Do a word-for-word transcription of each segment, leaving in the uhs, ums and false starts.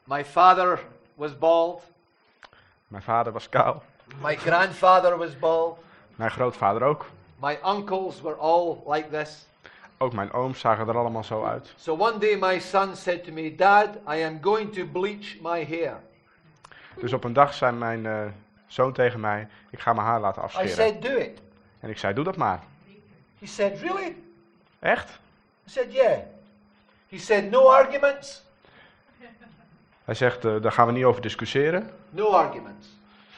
My father was bald. Mijn vader was kaal. My grandfather was bald. Mijn grootvader ook. My uncles were all like this. Ook mijn ooms zagen er allemaal zo uit. So one day my son said to me, Dad, I am going to bleach my hair. Dus op een dag zei mijn uh, zoon tegen mij, ik ga mijn haar laten I afscheren. said, do it. En ik zei, doe dat maar. He said, really? Echt? I said, yeah. He said, no arguments? Hij zegt, uh, daar gaan we niet over discussiëren. No arguments.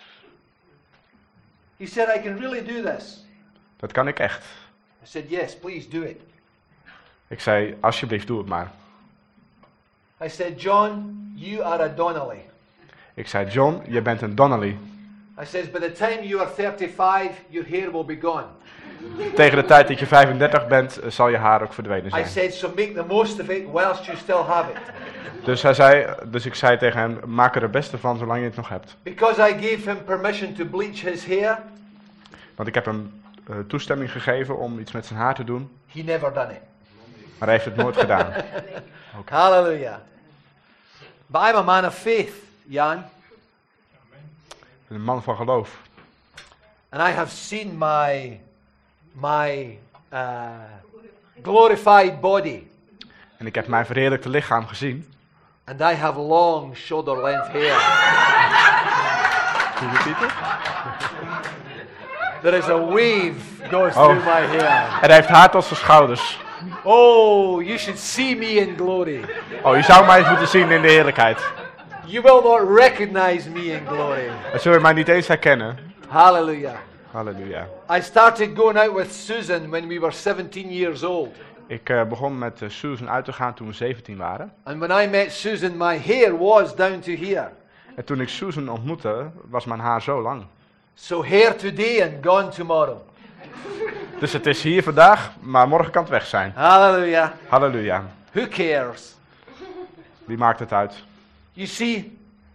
He said, I can really do this. Dat kan ik echt. I said, yes, please do it. Ik zei, alsjeblieft, doe het maar. I said, John, you are a Donnelly. Ik zei, John, je bent een Donnelly. I says, by the time you are thirty-five, your hair will be gone. Tegen de tijd dat je vijfendertig bent, uh, zal je haar ook verdwenen I zijn. said, so make the most of it whilst you still have it. Dus, hij zei, dus ik zei tegen hem, maak er het beste van zolang je het nog hebt. Because I gave him permission to bleach his hair, Want ik heb hem uh, toestemming gegeven om iets met zijn haar te doen. he never done it. Maar hij heeft het nooit gedaan. Hallelujah. But I'm a man of faith, Jan. Een man van geloof. And I have seen my, my uh, glorified body. En ik heb mijn verheerlijkte lichaam gezien. And I have long shoulder length hair. Kun je repeat it? There is a wave goes Oh. through my hair. En hij heeft haar tot zijn schouders. Oh, you should see me in glory. Oh, je zou mij eens moeten zien in de heerlijkheid. You will not recognize me in glory. Dan zul je mij niet eens herkennen. Hallelujah. Halleluja. I started going out with Susan when we were seventeen years old. Ik uh, begon met uh, Susan uit te gaan toen we zeventien waren. And when I met Susan, my hair was down to here. En toen ik Susan ontmoette, was mijn haar zo lang. So hair today and gone tomorrow. Dus het is hier vandaag, maar morgen kan het weg zijn. Hallelujah. Halleluja. Who cares? Wie maakt het uit? You see,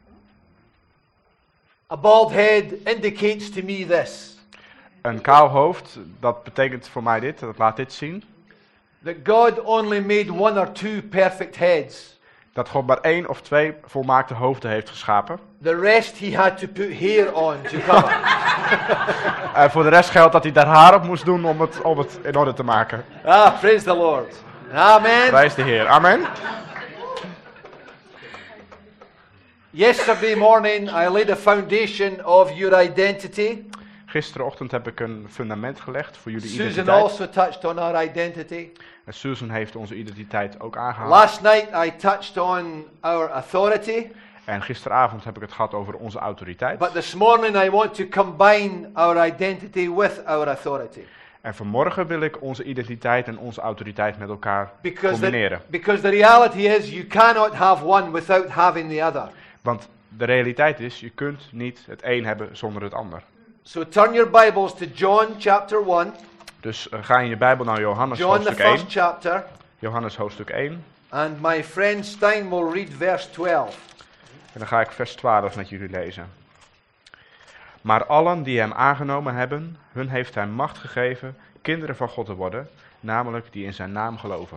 a bald head indicates to me this. Een kaal hoofd, dat betekent voor mij dit, dat laat dit zien. That God only made one or two perfect heads. Dat God maar één of twee volmaakte hoofden heeft geschapen. The rest he had to put hair on to cover. En voor de rest geldt dat hij daar haar op moest doen om het, om het in orde te maken. Ah, praise the Lord. Amen. Prijs de Heer. Amen. Yesterday morning I laid a foundation of your identity. Gisterochtend heb ik een fundament gelegd voor jullie Susan identiteit. also touched on our identity. En Susan heeft onze identiteit ook aangehaald. Last night I touched on our authority. En gisteravond heb ik het gehad over onze autoriteit. But this morning I want to combine our identity with our authority. En vanmorgen wil ik onze identiteit en onze autoriteit met elkaar Because combineren. the, because the reality is you cannot have one without having the other. Want de realiteit is, je kunt niet het een hebben zonder het ander. So turn your Bibles to John chapter one. Dus uh, ga in je Bijbel naar Johannes John the hoofdstuk first één. chapter. Johannes hoofdstuk één. And my friend Stein will read verse twelve. En dan ga ik vers twaalf met jullie lezen. Maar allen die hem aangenomen hebben, hun heeft hij macht gegeven kinderen van God te worden, namelijk die in zijn naam geloven.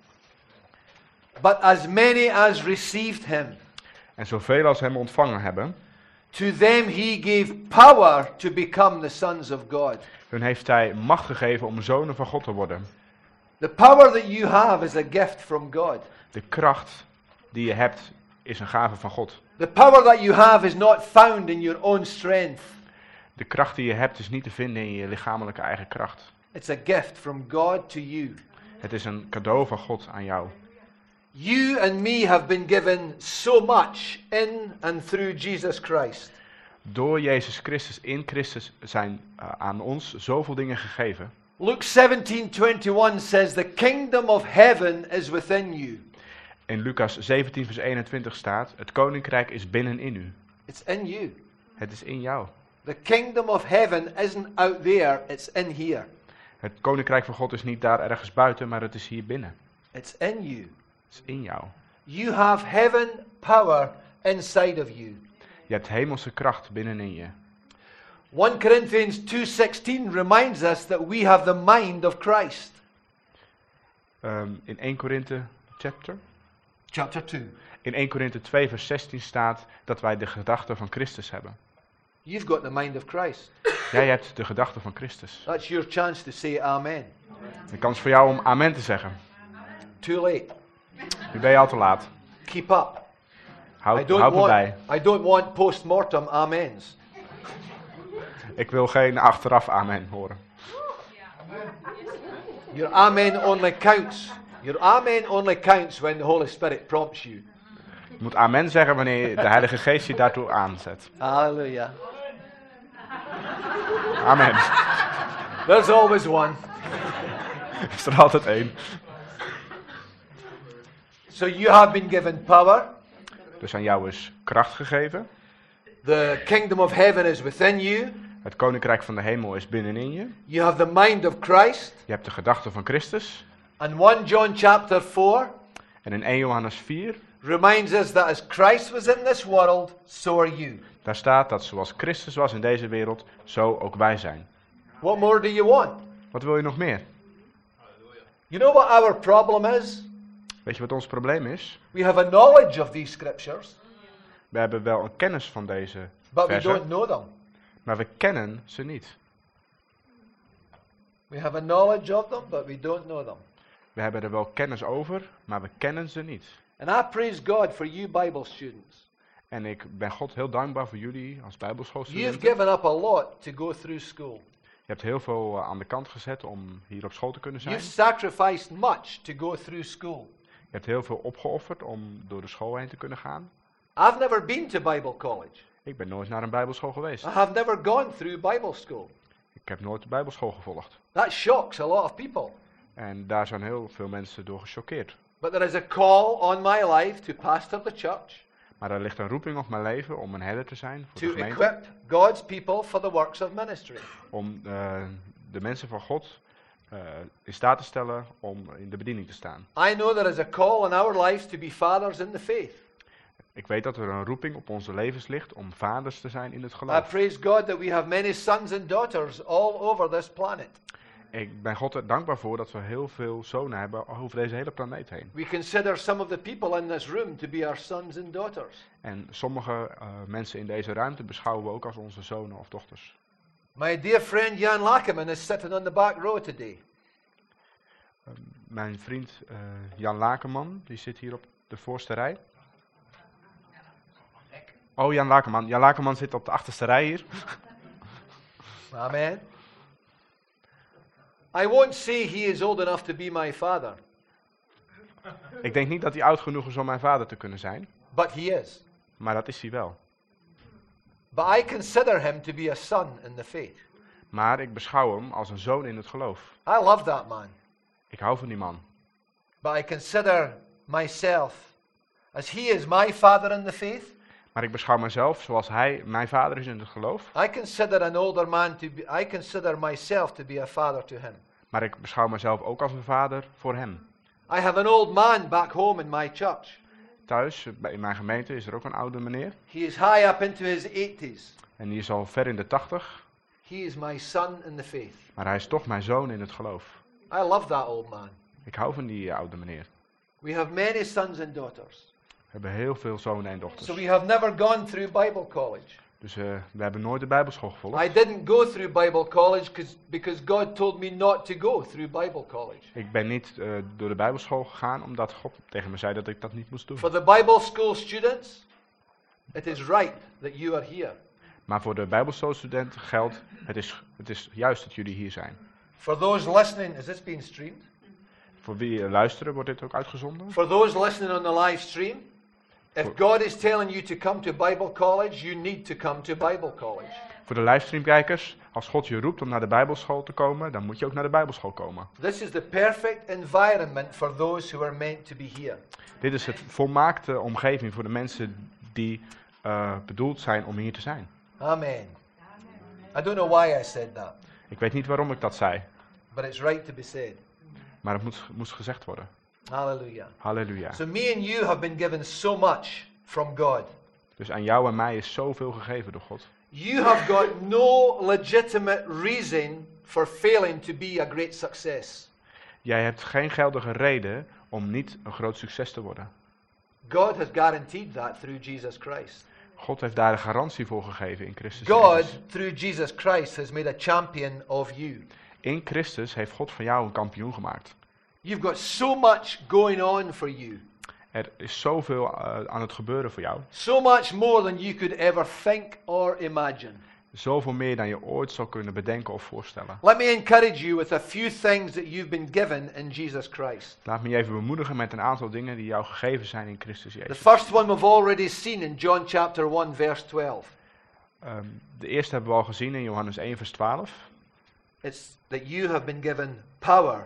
But as many as received him, En zoveel als hem ontvangen hebben, to them he gave power to become the sons of God. hun heeft hij macht gegeven om zonen van God te worden. The power that you have is a gift from God. De kracht die je hebt is een gave van God. The power that you have is not found in your own strength. De kracht die je hebt is niet te vinden in je lichamelijke eigen kracht. It's a gift from God to you. Het is een cadeau van God aan jou. You and me have been given so much in and through Jesus Christ. Door Jezus Christus, in Christus, zijn uh, aan ons zoveel dingen gegeven. Luke seventeen twenty-one says the kingdom of heaven is within you. In Lucas zeventien vers eenentwintig staat, het koninkrijk is binnenin u. It's in you. Het is in jou. The kingdom of heaven isn't out there, it's in here. Het koninkrijk van God is niet daar ergens buiten, maar het is hier binnen. It's in you. Het is in jou. You have heaven power inside of you. Je hebt hemelse kracht binnenin je. First Corinthians two sixteen reminds us that we have the mind of Christ. Um, in Eerste Korinthe chapter? Chapter two. In in Eerste Korinthe twee vers zestien staat dat wij de gedachten van Christus hebben. You've got the mind of Christ. Jij hebt de gedachten van Christus. That's your chance to say amen. De kans voor jou om amen te zeggen. Too late. Nu ben je al te laat. Keep up. I Houd, don't houd want, erbij. I don't want post-mortem amens. Ik wil geen achteraf amen horen. Your amen only counts. Your amen only counts when the Holy Spirit prompts you. Je moet amen zeggen wanneer de Heilige Geest je daartoe aanzet. Hallelujah. Amen. There's always one. Is er altijd één. So you have been given power. Dus aan jou is kracht gegeven. The kingdom of heaven is within you. Het koninkrijk van de hemel is binnenin je. You have the mind of Christ. Je hebt de gedachten van Christus. And First John chapter four En in Eerste Johannes vier, reminds us that as Christ was in this world, so are you. daar staat dat zoals Christus was in deze wereld, zo ook wij zijn. What more do you want? Wat wil je nog meer? You know what our problem is? Weet je wat ons probleem is? We have a knowledge of these scriptures, We hebben wel een kennis van deze but we versen, don't know them. maar we kennen ze niet. We have a knowledge of them, but we don't know them. We hebben er wel kennis over, maar we kennen ze niet. And I praise God for you Bible students. En ik ben God heel dankbaar voor jullie als You've bijbelschoolstudenten. given up a lot to go through school. Je hebt heel veel uh, aan de kant gezet om hier op school te kunnen zijn. You've sacrificed much to go through school. Je hebt heel veel opgeofferd om door de school heen te kunnen gaan. I've never been to Bible college. Ik ben nooit naar een bijbelschool geweest. I have never gone through Bible school. Ik heb nooit de bijbelschool gevolgd. That shocks a lot of people. En daar zijn heel veel mensen door gechoqueerd. But there is a call on my life to pastor the church, Maar er ligt een roeping op mijn leven om een herder te zijn voor de to gemeente. equip God's people for the works of ministry. Om uh, de mensen van God uh, in staat te stellen om in de bediening te staan. I know there is a call in our lives to be fathers in the faith. Ik weet dat er een roeping op onze levens ligt om vaders te zijn in het I geloof. praise God that we have many sons and daughters all over this planet. Ik ben God er dankbaar voor dat we heel veel zonen hebben over deze hele planeet heen. We consider some of the people in this room to be our sons and daughters. En sommige uh, mensen in deze ruimte beschouwen we ook als onze zonen of dochters. My dear friend Jan Lackerman is sitting on the back row today. Uh, mijn vriend uh, Jan Lakenman, die zit hier op de voorste rij. Oh, Jan Lakenman. Jan Lakenman zit op de achterste rij hier. Amen. I won't say he is old enough to be my father, Ik denk niet dat hij oud genoeg is om mijn vader te kunnen zijn, but he is. maar dat is hij wel. But I consider him to be a son in the faith. Maar ik beschouw hem als een zoon in het geloof. I love that man. Ik hou van die man. But I consider myself as he is my father in the faith. Maar ik beschouw mezelf zoals hij mijn vader is in het geloof. I consider an older man to be, I consider myself to be a father to him. Maar ik beschouw mezelf ook als een vader voor hem. I have an old man back home in my church. Thuis, in mijn gemeente, is er ook een oude meneer. He is high up into his eighties. En die is al ver in de tachtig. He is my son in the faith. Maar hij is toch mijn zoon in het geloof. I love that old man. Ik hou van die uh, oude meneer. We have many sons and daughters. We hebben heel veel zonen en dochters. So we have never gone through Bible college. Dus uh, we hebben nooit de bijbelschool gevolgd. I didn't go through Bible college cause, because God told me not to go through Bible college. Ik ben niet uh, door de bijbelschool gegaan omdat God tegen me zei dat ik dat niet moest doen. For the Bible school students, it is right that you are here. Maar voor de bijbelschoolstudenten geldt, het is, het is juist dat jullie hier zijn. For those listening, is this being streamed? Voor wie uh, luisteren wordt dit ook uitgezonden. For those listening on the live stream, if God is telling you to come to Bible college, you need to come to Bible college. Voor de livestreamkijkers, als God je roept om naar de bijbelschool te komen, dan moet je ook naar de bijbelschool komen. This is the perfect environment for those who are meant to be here. Dit is het volmaakte omgeving voor de mensen die uh, bedoeld zijn om hier te zijn. Amen. I don't know why I said that, Ik weet niet waarom ik dat zei, but it's right to be said. maar het moet, moest gezegd worden. Hallelujah. Halleluja. So me and you have been given so much from God. Dus aan jou en mij is zoveel gegeven door God. You have got no legitimate reason for failing to be a great success. Jij hebt geen geldige reden om niet een groot succes te worden. God has guaranteed that through Jesus Christ. God heeft daar de garantie voor gegeven in Christus God, Jezus. through Jesus Christ, has made a champion of you. In Christus heeft God van jou een kampioen gemaakt. You've got so much going on for you. Er is zoveel uh, aan het gebeuren voor jou. So much more than you could ever think or imagine. Zoveel meer dan je ooit zou kunnen bedenken of voorstellen. Let me encourage you with a few things that you've been given in Jesus Christ. Laat me je even bemoedigen met een aantal dingen die jou gegeven zijn in Christus The Jezus. first one we've already seen in John chapter one verse twelve. Um, de eerste hebben we al gezien in Johannes één vers twaalf. It's that you have been given power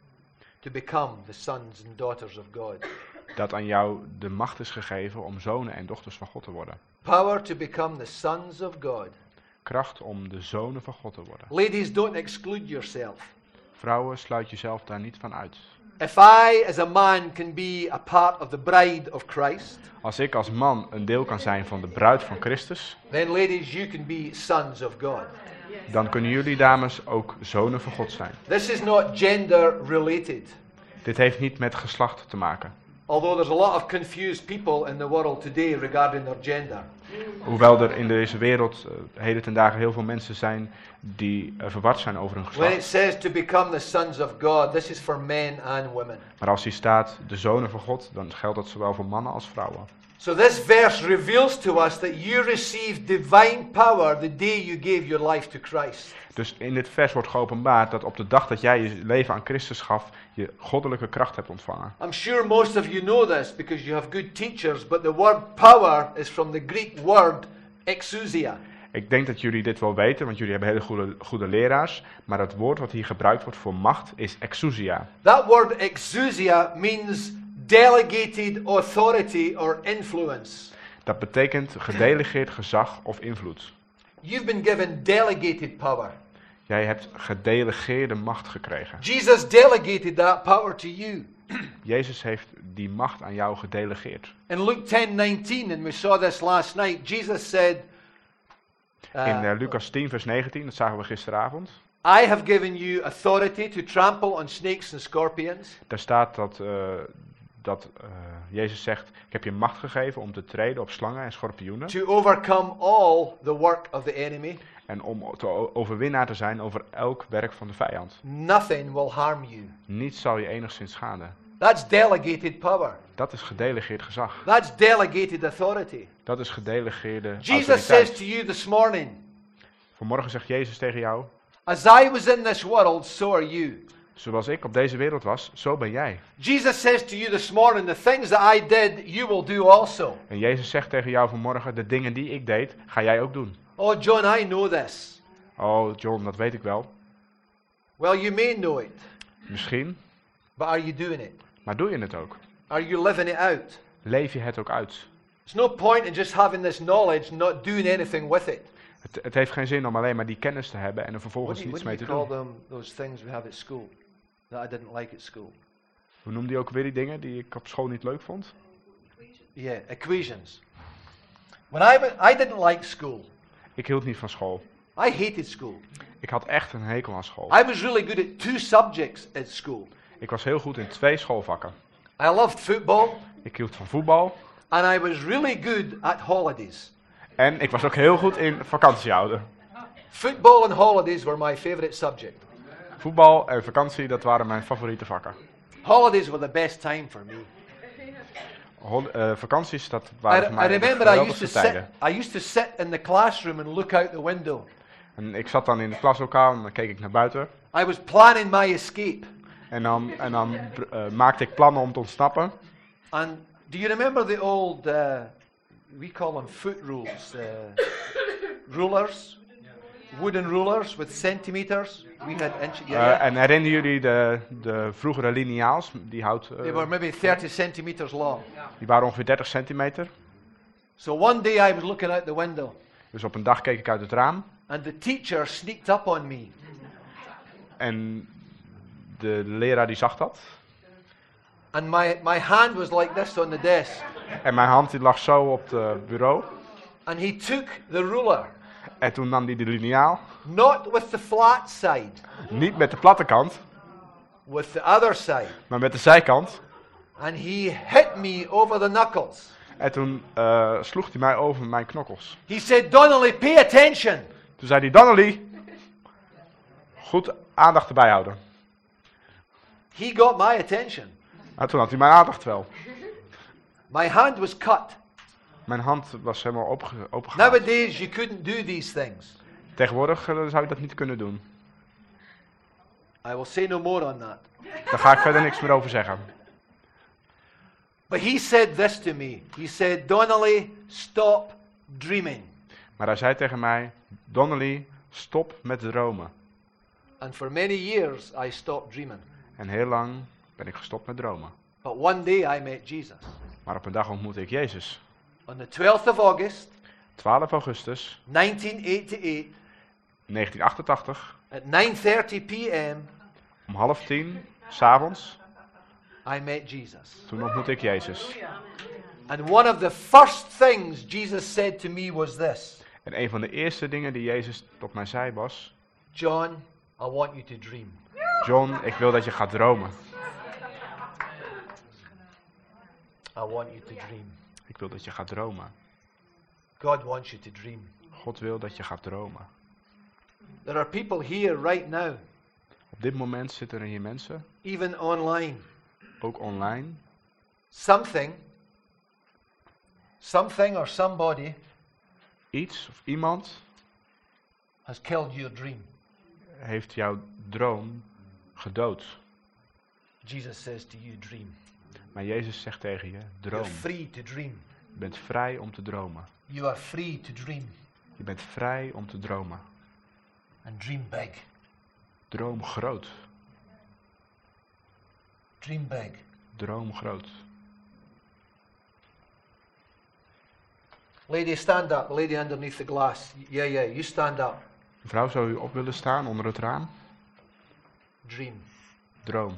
to become the sons and daughters of God. Dat aan jou de macht is gegeven om zonen en dochters van God te worden. Power to become the sons of God. Kracht om de zonen van God te worden. Ladies, don't exclude yourself. Vrouwen, sluit jezelf daar niet van uit. If I as a man can be a part of the bride of Christ, Als ik als man een deel kan zijn van de bruid van Christus, then ladies, you can be sons of God. dan kunnen jullie dames ook zonen van God zijn. This is not gender related. Dit heeft niet met geslacht te maken. Although there's a lot of confused people in the world today regarding their gender. Hoewel er in deze wereld uh, heden ten dagen heel veel mensen zijn die uh, verward zijn over hun When it geslacht. says to become the sons of God, this is for men and women. Maar als hier staat de zonen van God, dan geldt dat zowel voor mannen als vrouwen. So this verse reveals to us that you received divine power the day you gave your life to Christ. Dus in dit vers wordt geopenbaard dat op de dag dat jij je leven aan Christus gaf, je goddelijke kracht hebt ontvangen. I'm sure most of you know this because you have good teachers, but the word power is from the Greek word exousia. Ik denk dat jullie dit wel weten, want jullie hebben hele goede, goede leraars. Maar het woord wat hier gebruikt wordt voor macht is exousia. That word exousia means delegated authority or influence. Dat betekent gedelegeerd gezag of invloed. You've been given delegated power. Jij hebt gedelegeerde macht gekregen. Jesus delegated that power to you. Jezus heeft die macht aan jou gedelegeerd. In Luke ten nineteen, and we saw this last night, Jesus said, uh, In uh, Lucas tien vers negentien, dat zagen we gisteravond. I have given you authority to trample on snakes and scorpions, Daar staat dat, uh, dat uh, Jezus zegt, ik heb je macht gegeven om te treden op slangen en schorpioenen. to overcome all the work of the enemy. En om te o- overwinnaar te zijn over elk werk van de vijand. Nothing will harm you. Niets zal je enigszins schaden. That's delegated power. Dat is gedelegeerd gezag. That's delegated authority. Dat is gedelegeerde Jesus says autoriteit. to you this morning, Vanmorgen zegt Jezus tegen jou, as I was in this world, so are you. zoals ik op deze wereld was, zo ben jij. Jesus says to you this morning, the things that I did, you will do also. En Jezus zegt tegen jou vanmorgen, de dingen die ik deed, ga jij ook doen. Oh, John, I know this. Oh, John, dat weet ik wel. Well, you may know it, Misschien, but are you doing it? maar doe je het ook? Are you living it out? Leef je het ook uit? There's no point in just having this knowledge, not doing anything with it. Het, het heeft geen zin om alleen maar die kennis te hebben en er What vervolgens do you, niets what do mee you te call doen. them, those things we have at school that I didn't like at school? Hoe noemde je ook weer die dingen die ik op school niet leuk vond? Yeah, equations. When I, wa- I didn't like school. Ik hield niet van school. I hated school. Ik had echt een hekel aan school. I was really good at two subjects at school. Ik was heel goed in twee schoolvakken. I loved football, Ik hield van voetbal and I was really good at holidays. en ik was ook heel goed in vakantiehouden. Football and holidays were my favorite subject. Voetbal en vakantie, dat waren mijn favoriete vakken. Holidays were the best time for me. Hol- eh, vakanties, dat I, waren voor I mij de remember I used, to geweldigste sit, tijden. I used to sit in the classroom and look out the window. En ik zat dan in het klaslokaal en dan keek ik naar buiten. I was planning my escape. En dan, en dan eh, maakte ik plannen om te ontsnappen. And do you remember the old, uh, we call them foot rules, uh, rulers? Wooden rulers with centimeters. We had inch. Yeah, Eh, yeah. en herinneren jullie de, de vroegere lineaals? Die, hout, eh, They were maybe thirty centimeters long. die waren ongeveer dertig centimeter. So one day I was looking out the window, Dus op een dag keek ik uit het raam. and the teacher sneaked up on me. En de leraar die zag dat. And my, my hand was like this on the desk. En mijn hand die lag zo op het bureau. And he took the ruler, En toen nam hij de liniaal. not with the flat side, Niet met de platte kant, with the other side. maar met de zijkant. And he hit me over the knuckles. En toen uh, sloeg hij mij over mijn knokkels. He said, Donnelly, pay attention. Toen zei hij, Donnelly, goed aandacht erbij houden. He got my attention. Nou, toen had hij mijn aandacht wel. My hand was cut. Mijn hand was helemaal opge- opengegaan. Nowadays, you couldn't do these things. Tegenwoordig uh, zou je dat niet kunnen doen. I will say no more on that. Daar ga ik verder niks meer over zeggen. But he said this to me. He said, Donnelly, stop dreaming. Maar hij zei tegen mij, Donnelly, stop met dromen. And for many years, I stopped dreaming. En heel lang ben ik gestopt met dromen. But one day, I met Jesus. Maar op een dag ontmoette ik Jezus. On the twelfth of August, twaalf augustus nineteen eighty-eight, negentien achtentachtig, at nine thirty p m, om half tien, 's avonds, I met Jesus. toen ontmoette ik Jezus. And one of the first things Jesus said to me was this. En een van de eerste dingen die Jezus tot mij zei was, John, I want you to dream. John, ik wil dat je gaat dromen. I want you to dream. Ik wil dat je gaat dromen. God wants you to dream. God wil dat je gaat dromen. There are people here right now, Op dit moment zitten er hier mensen, even online. ook online. Something, something or somebody Iets of iemand has killed your dream. heeft jouw droom gedood. Jesus says to you, dream. Maar Jezus zegt tegen je, droom. You're free to dream. Je bent vrij om te dromen. You are free to dream. Je bent vrij om te dromen. And dream big. Droom groot. Dream big. Droom groot. Lady, stand up. Lady underneath the glass. Yeah, yeah, you stand up. Mevrouw, zou u op willen staan onder het raam? Dream. Droom.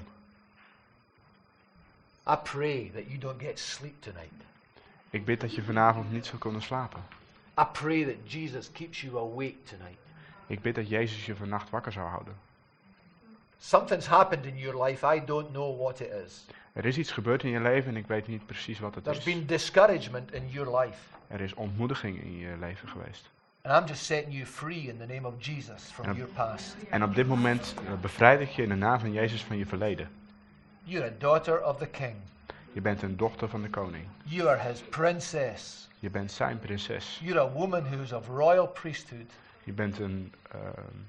I pray that you don't get sleep tonight. Ik bid dat je vanavond niet zou kunnen slapen. I pray that Jesus keeps you awake tonight. Ik bid dat Jezus je vannacht wakker zou houden. Something's happened in your life. I don't know what it is. Er is iets gebeurd in je leven en ik weet niet precies wat het There's is. been discouragement in your life. Er is ontmoediging in je leven geweest. And I'm just setting you free in the name of Jesus from Ja. your past. En op dit moment uh, bevrijd ik je in de naam van Jezus van je verleden. You're a daughter of the King. Je bent een dochter van de koning. You are his princess. Je bent zijn prinses. You're a woman who's of royal priesthood. Je bent een uh,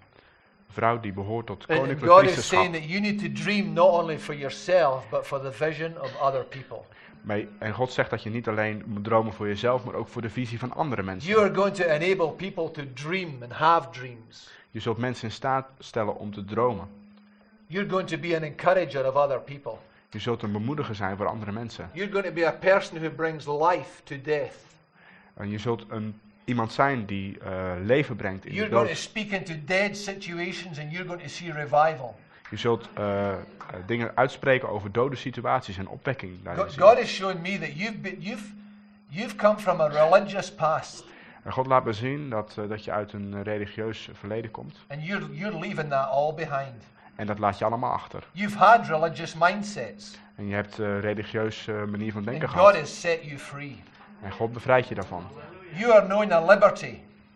vrouw die behoort tot And koninklijk God is saying priesterschap. that you need to dream not only for yourself, but for the vision of other people. Maar- En God zegt dat je niet alleen moet dromen voor jezelf, maar ook voor de visie van andere mensen. You are going to enable people to dream and have dreams. Je zult mensen in staat stellen om te dromen. You're going to be an encourager of other people. Je zult een bemoediger zijn voor andere mensen. You're going to be a person who brings life to death. En je zult een, iemand zijn die uh, leven brengt in de You're going to dood. speak into dead situations and you're going to see revival. Je zult uh, uh, dingen uitspreken over dode situaties en opwekking. daarin God, zien. God is showing me that you've been, you've you've come from a religious past En God laat me zien dat, uh, dat je uit een uh, religieus verleden komt. and you're you're leaving that all behind. En dat laat je allemaal achter. You've had religious mindsets En je hebt een uh, religieuze manier van denken and God gehad. has set you free. En God bevrijdt je daarvan. You are knowing a liberty.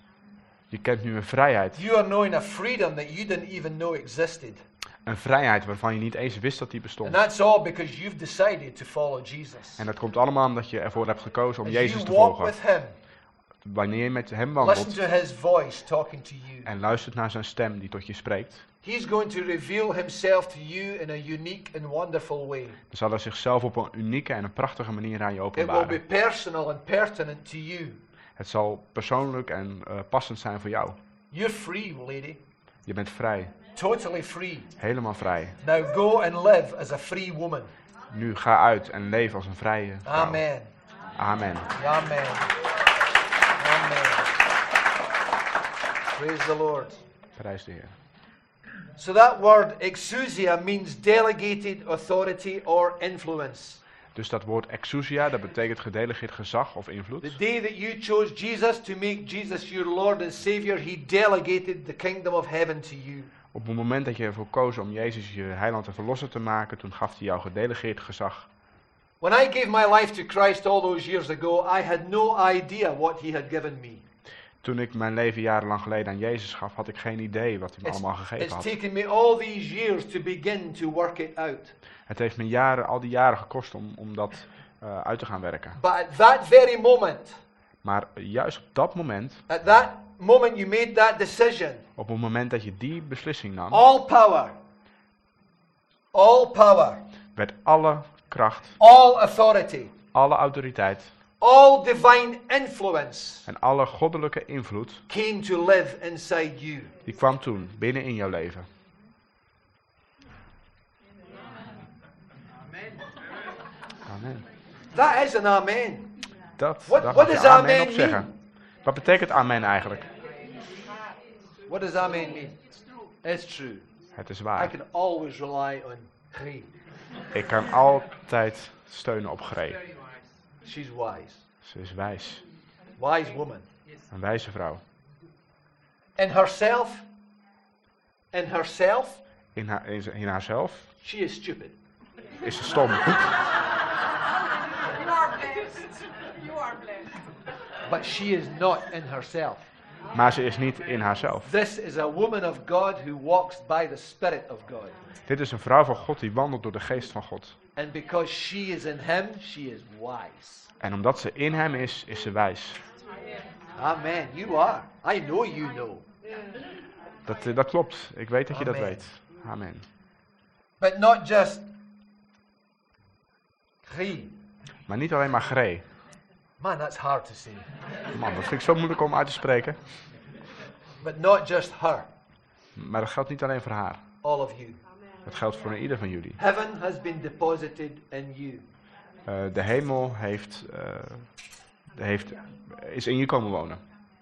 Je kent nu een vrijheid. You are knowing a freedom that you didn't even know existed. Een vrijheid waarvan je niet eens wist dat die And bestond. that's all because you've decided to follow Jesus. En dat komt allemaal omdat je ervoor hebt gekozen om As Jezus you te walk volgen. with him, Wanneer je met hem listen wandelt to his voice talking to you. en luistert naar zijn stem die tot je spreekt, He's going to reveal himself to you in a unique and wonderful way. dan zal hij zichzelf op een unieke en een prachtige manier aan je It will be openbaren. personal and pertinent to you. Het zal persoonlijk en uh, passend zijn voor jou. You're free, lady. Je bent vrij. Totally free. Helemaal vrij. Now go and live as a free woman. Nu ga uit en leef als een vrije vrouw. Amen. Amen. Amen. Amen. Praise the Lord. Prijs de Heer. So that word exousia means delegated authority or influence. Dus dat woord exousia, dat betekent gedelegeerd gezag of The invloed. day that you chose Jesus to make Jesus your Lord and Savior, He delegated the kingdom of heaven to you. Op het moment dat je ervoor koos om Jezus je heiland en verlosser te maken, toen gaf hij jou gedelegeerd gezag. When I gave my life to Christ all those years ago, I had no idea what he had given me. Toen ik mijn leven jarenlang geleden aan Jezus gaf, had ik geen idee wat hij me It's, allemaal gegeven it's had. taken me all these years to begin to work it out. Het heeft me jaren, al die jaren gekost om, om dat uh, uit te gaan werken. But at that very moment, Maar juist op dat moment, at that moment you made that decision, op het moment dat je die beslissing nam, all power, all power, werd alle kracht, all authority, alle autoriteit all divine influence en alle goddelijke invloed, came to live inside you. die kwam toen binnen in jouw leven. Amen. That is an amen. Dat, What- daar what mag je does amen amen op zeggen. Wat betekent amen eigenlijk? What does amen mean? It's true. Het is I waar. can always rely on Gree. Ik kan altijd steunen op Gree. She's wise. Ze is wijs. Wise woman. Een wijze vrouw. In herself, in herself, In, haar, in, in haarzelf she is stupid. is ze stom. You are blessed. You are blessed. But she is not in herself. Maar ze is niet in haarzelf. This is a woman of God who walks by the Spirit of God. Dit is een vrouw van God die wandelt door de geest van God. And because she is in him, she is wise. En omdat ze in hem is, is ze wijs. Amen. You are. I know you know. Dat, eh, dat klopt. Ik weet dat je dat Amen. weet. Amen. But not just Gree. Maar niet alleen maar Gree. Man, that's hard to say. Man, dat vind ik zo moeilijk om uit te spreken. But not just her. Maar dat geldt niet alleen voor haar. All of you. Dat geldt voor ieder van jullie. Heaven has been deposited in you. Uh, de hemel heeft, uh, heeft, is in je komen wonen.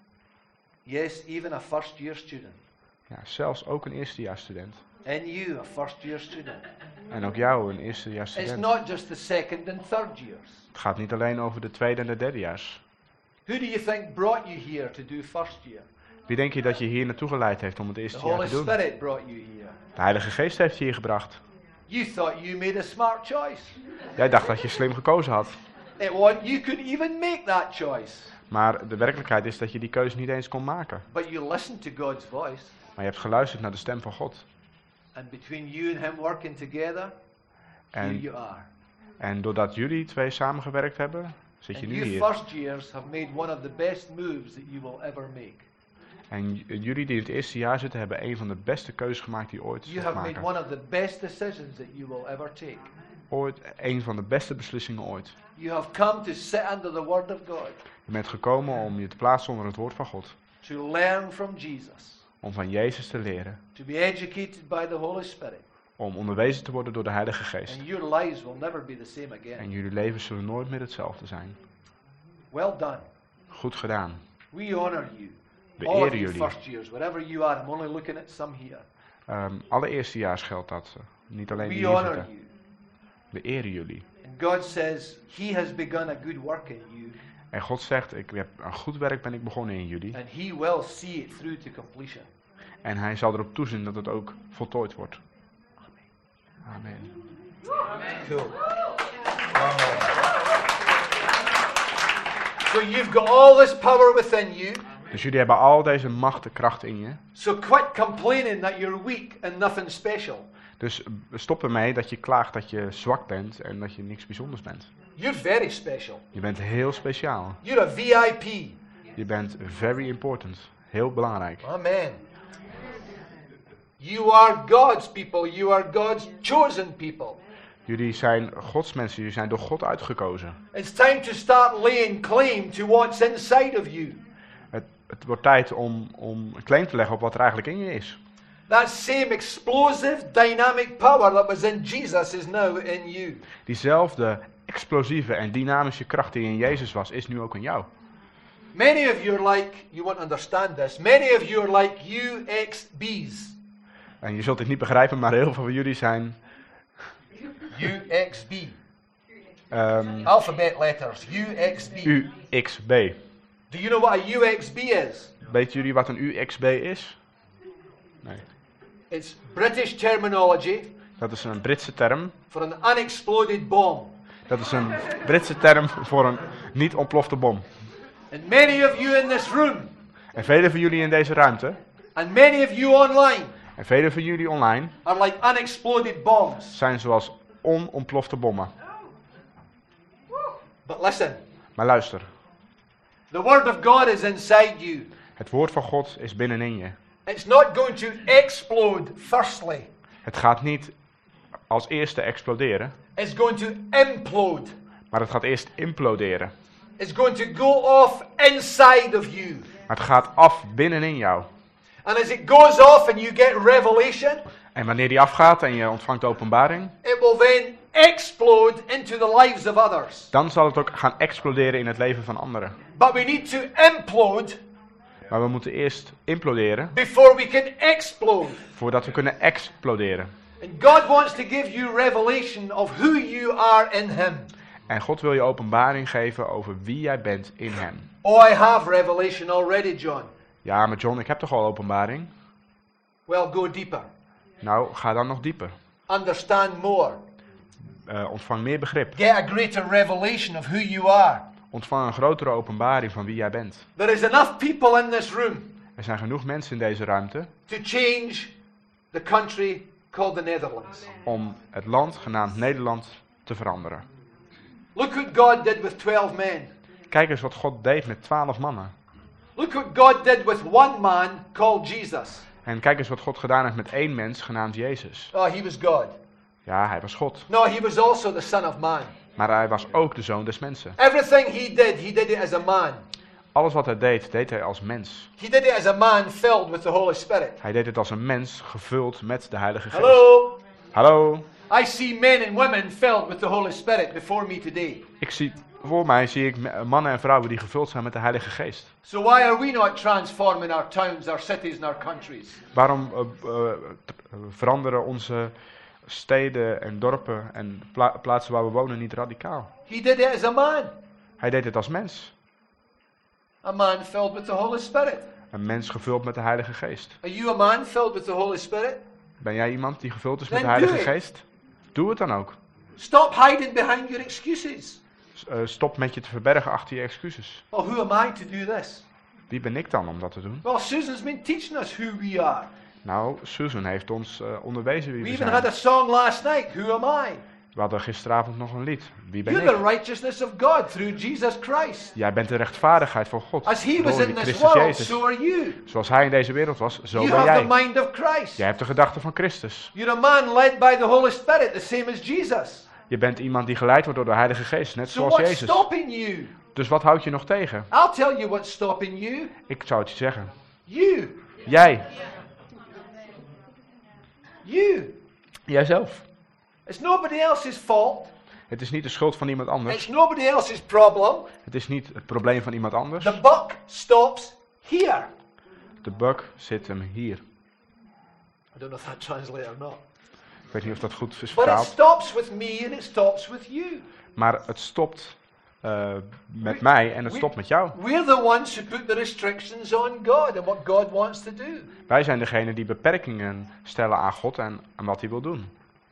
Yes, even a first year student. Ja, zelfs ook een eerstejaarsstudent. In you, a first year student. En ook jou, een It's eerstejaarsstudent. not just the second and third years. Het gaat niet alleen over de tweede en de derdejaars. Who do you think brought you here to do first year? Wie denk je dat je hier naartoe geleid heeft om het The eerste jaar Holy te doen? Spirit brought you here. De Heilige Geest heeft je hier gebracht. You thought you made a smart choice. Jij dacht dat je slim gekozen had. It was, you couldn't even make that choice. Maar de werkelijkheid is dat je die keuze niet eens kon maken. But you listened to God's voice. Maar je hebt geluisterd naar de stem van God. And between you and him working together, here En, you are. en doordat jullie twee samengewerkt hebben, zit je And nu you hier. first years have made one of the best moves that you will ever make. En j- jullie die in het eerste jaar zitten, hebben een van de beste keuzes gemaakt die ooit You zult have made maken. one of the best decisions that you will ever take. Ooit, een van de beste beslissingen ooit. You have come to sit under the Word of God, Je bent gekomen om je te plaatsen onder het woord van God. to learn from Jesus, Om van Jezus te leren. to be educated by the Holy Spirit, Om onderwezen te worden door de Heilige Geest. and your lives will never be the same again. En jullie levens zullen nooit meer hetzelfde zijn. Well done. Goed gedaan. We honor you. We All of eren you jullie. first years, wherever you are, I'm only looking at some here. Um, alle eerstejaars geldt dat. eh, Niet alleen die We hier honor zitten. you. We eren jullie. And God says He has begun a good work in you, En God zegt, ik heb een goed werk ben ik begonnen in jullie. and He will see it through to completion. En hij zal erop toezien dat het ook voltooid wordt. Amen. Cool. So you've got all this power within you. Dus jullie hebben al deze macht en kracht in je. So quit complaining that you're weak and nothing special. Dus stop ermee dat je klaagt dat je zwak bent en dat je niks bijzonders bent. You're very special. Je bent heel speciaal. You're a V I P. Je bent very important. Heel belangrijk. Amen. You are God's people. You are God's chosen people. Jullie zijn Gods mensen. Jullie zijn door God uitgekozen. It's time to start laying claim to what's inside of you. Het, het wordt tijd om, om claim te leggen op wat er eigenlijk in je is. That same explosive, dynamic power that was in Jesus is now in you. Diezelfde explosieve en dynamische kracht die in Jezus was, is nu ook in jou. Many of you are like, you won't understand this, many of you are like U X Bs. En je zult dit niet begrijpen, maar heel veel van jullie zijn U X B. um, Alphabet letters. U X B. U X B. Do you know what a U X B is? Weten jullie wat een U X B is? Nee. It's British terminology Dat is een Britse term. for an unexploded bomb. Dat is een Britse term voor een niet ontplofte bom. And many of you in this room, En velen van jullie in deze ruimte, and many of you online, en velen van jullie online, are like unexploded bombs. zijn zoals onontplofte bommen. But listen, Maar luister, the Word of God is inside you. het woord van God is binnenin je. It's not going to explode firstly. Het gaat niet als eerste exploderen, It's going to implode. maar het gaat eerst imploderen. It's going to go off inside of you. Maar het gaat af binnenin jou. And as it goes off and you get revelation, En wanneer die afgaat en je ontvangt openbaring, it will then explode into the lives of others. dan zal het ook gaan exploderen in het leven van anderen. But we need to implode Maar we moeten eerst imploderen before we can explode. voordat we kunnen exploderen. And God wants to give you revelation of who you are in Him. En God wil je openbaring geven over wie jij bent in hem. Oh, I have revelation already, John. Ja, maar John, ik heb toch al openbaring? Well, go deeper. Nou, ga dan nog dieper. Understand more. Uh, ontvang meer begrip. Get a greater revelation of who you are. Ontvang een grotere openbaring van wie jij bent. There is enough people in this room Er zijn genoeg mensen in deze ruimte to change the country called the Netherlands. om het land genaamd Nederland te veranderen. Look what God did with twelve men. Kijk eens wat God deed met twaalf mannen. Look what God did with one man called Jesus. En kijk eens wat God gedaan heeft met één mens genaamd Jezus. Oh, he was God. Ja, hij was God. No, he was also the Son of Man. Maar hij was ook de zoon des mensen. Everything he did, he did it as a man. Alles wat hij deed, deed hij als mens. He did it as a man filled with the Holy Spirit. Hij deed het als een mens gevuld met de Heilige Geest. Hello? Hallo? I see men and women filled with the Holy Spirit before me today. Ik zie, voor mij zie ik me- mannen en vrouwen die gevuld zijn met de Heilige Geest. So why are we not transforming our towns, our cities and our countries? Waarom uh, uh, t- uh, veranderen onze steden en dorpen en pla- plaatsen waar we wonen niet radicaal? He did it as a man. Hij deed het als mens. A man filled with the Holy Spirit. Een mens gevuld met de Heilige Geest. Are you a man filled with the Holy Spirit? Ben jij iemand die gevuld is met Then de Heilige do it. Geest? Doe het dan ook. Stop hiding behind your excuses. S- uh, stop met je te verbergen achter je excuses. Well, who am I to do this? Wie ben ik dan om dat te doen? Well, Susan's been teaching us who we are. Nou, Susan heeft ons uh, onderwezen wie We we even had a zijn. song last night. Who am I? We hadden gisteravond nog een lied. Wie ben You're ik? the righteousness of God through Jesus Christ. Jij bent de rechtvaardigheid van God. As he was Door in this Christus world, Jezus. so are you. Zoals hij in deze wereld was, zo You ben have jij. the mind of Christ. Jij hebt de gedachten van Christus. You're a man led by the Holy Spirit, the same as Jesus. Je bent iemand die geleid wordt door de Heilige Geest, net So zoals what's Jezus. stopping you? Dus wat houdt je nog tegen? I'll tell you what's stopping you. Ik zou het je zeggen. You. Jij. You. Jijzelf. It's nobody else's fault. Het is niet de schuld van iemand It's anders. nobody else's problem. Het is niet het probleem van iemand anders. The buck stops here. De bug zit hem hier. I don't know if that translates or not. Ik weet niet of dat goed is But it vertaald. stops with me and it stops with you. Maar het stopt uh, met mij en het we- stopt met jou. We're the ones who put the restrictions on God and what God wants to do. Wij zijn degene die beperkingen stellen aan God en aan wat hij wil doen.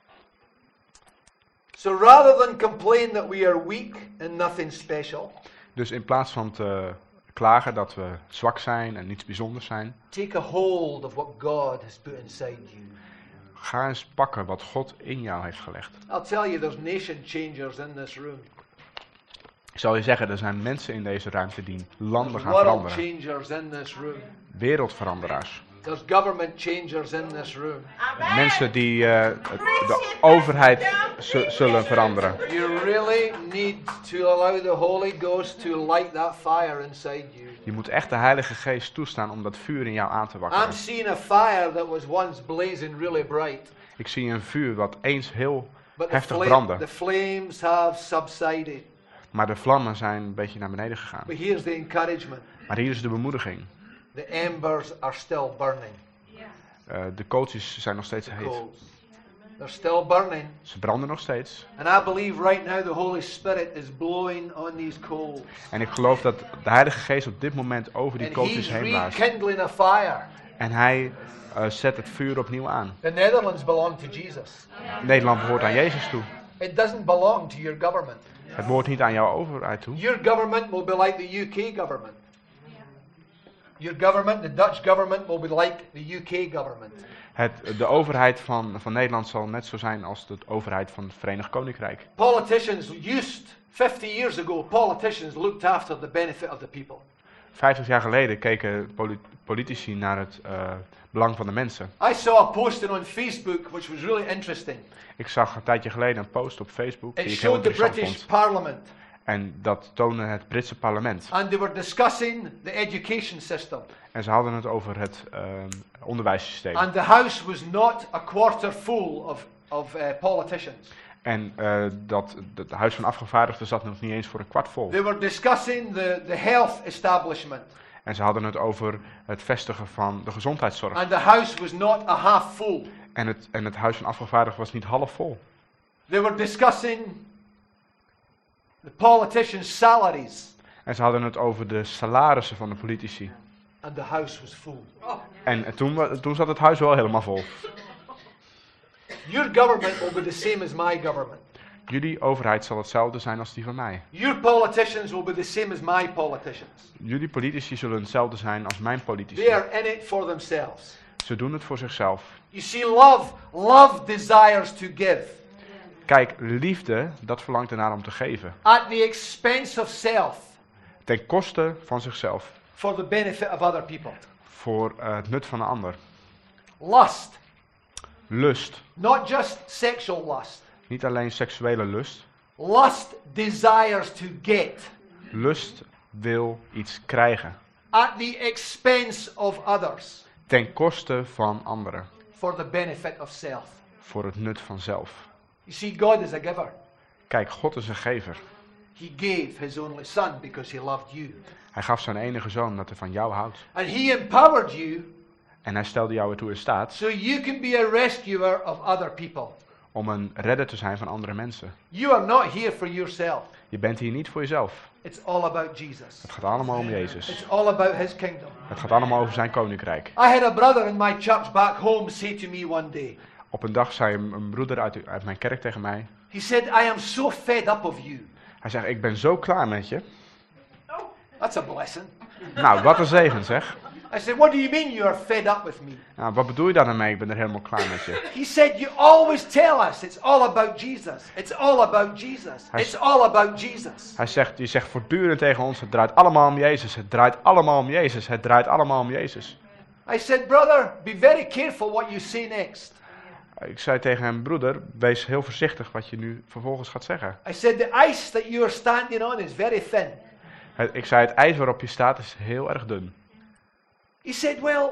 So rather than complain that we are weak and nothing special, Dus in plaats van te klagen dat we zwak zijn en niets bijzonders zijn, take a hold of what God has put inside you. ga eens pakken wat God in jou heeft gelegd. I'll tell you, there's nation changers in this room. Ik zal je zeggen, er zijn mensen in deze ruimte die landen There's gaan world veranderen. changers in this room. Wereldveranderaars. There's government changers in this room. Mensen die uh, het- de overheid zu- zullen veranderen. You really need to allow the Holy Ghost to light that fire inside you. Je moet echt de Heilige Geest toestaan om dat vuur in jou aan te I'm wakkeren. seeing a fire that was once blazing really bright, Ik zie een vuur wat eens heel but the, heftig fla- brandde. the flames have subsided. Maar de vlammen zijn een beetje naar beneden gegaan. But here's the encouragement. Maar hier is de bemoediging. The embers are still burning. Uh, de kooltjes zijn nog steeds The heet. coals. They're still burning. Ze branden nog steeds. And I believe right now the Holy Spirit is blowing on these coals. En ik geloof dat de Heilige Geest op dit moment over die And kooltjes he's heen blaast. rekindling a fire. En hij uh, zet het vuur opnieuw aan. The Netherlands belong to Jesus. Nederland behoort aan Jezus toe. It doesn't belong to your government. Het behoort niet aan jouw overheid toe. Your government will be like the U K government. Your government, the Dutch government, will be like the U K government. Het, de overheid van, van Nederland zal net zo zijn als de overheid van het Verenigd Koninkrijk. Politicians used, fifty years ago, politicians looked after the benefit of the people. Vijftig jaar geleden keken poli- politici naar het uh, belang van de mensen. I saw a posting on Facebook which was really interesting. Ik zag een tijdje geleden een post op Facebook It die ik heel showed the interessant British vond. Parliament, En dat toonde het Britse parlement. and they were discussing the education system. En ze hadden het over het uh, onderwijssysteem. And the House was not a quarter full of, of uh, politicians. En uh, dat het Huis van Afgevaardigden zat nog niet eens voor een kwart vol. They were discussing the, the health establishment, En ze hadden het over het vestigen van de gezondheidszorg. and the House was not a half full. En het, en het Huis van Afgevaardigden was niet half vol. They were discussing the politicians' salaries, En ze hadden het over de salarissen van de politici. and the House was full. En uh, toen, wa- toen zat het huis wel helemaal vol. Your government will be the same as my government. Jullie overheid zal hetzelfde zijn als die van mij. Your politicians will be the same as my politicians. Jullie politici zullen hetzelfde zijn als mijn politici. They are in it for themselves. Ze doen het voor zichzelf. You see, love, love desires to give Kijk, liefde, dat verlangt ernaar om te geven. at the expense of self Ten koste van zichzelf. for the benefit of other people. Voor uh, het nut van een ander. Lust, Lust. not just sexual lust. Niet alleen seksuele lust. Lust desires to get Lust wil iets krijgen. at the expense of others Ten koste van anderen. for the benefit of self. Voor het nut van zelf. You see, God is a giver. Kijk, God is een gever. He gave his only son because he loved you. Hij gaf zijn enige zoon dat hij van jou houdt. And he empowered you En hij stelde jou ertoe in staat so you can be a rescuer of other people. om een redder te zijn van andere mensen. You are not here for yourself. Je bent hier niet voor jezelf. It's all about Jesus. Het gaat allemaal om Jezus. It's all about his kingdom. Het gaat allemaal over zijn koninkrijk. I had a brother in my church back home say to me one day, Op een dag zei een, een broeder uit, uit mijn kerk tegen mij. he said, I am so fed up of you. Hij zegt, ik ben zo klaar met je. That's a blessing. Nou, wat een zegen zeg. I said, what do you mean you are fed up with me? Nou, wat bedoel je daar dan mee? Ik ben er helemaal klaar met je. He said, you always tell us it's all about Jesus. It's all about Jesus. Hij It's s- all about Jesus. Hij zegt, je zegt voortdurend tegen ons, het draait allemaal om Jezus. Het draait allemaal om Jezus. Het draait allemaal om Jezus. I said, brother, be very careful what you say next. Ik zei tegen hem, broeder, wees heel voorzichtig wat je nu vervolgens gaat zeggen. I said, the ice that you are standing on is very thin. Het- Ik zei, het ijs waarop je staat is heel erg dun. He said, well,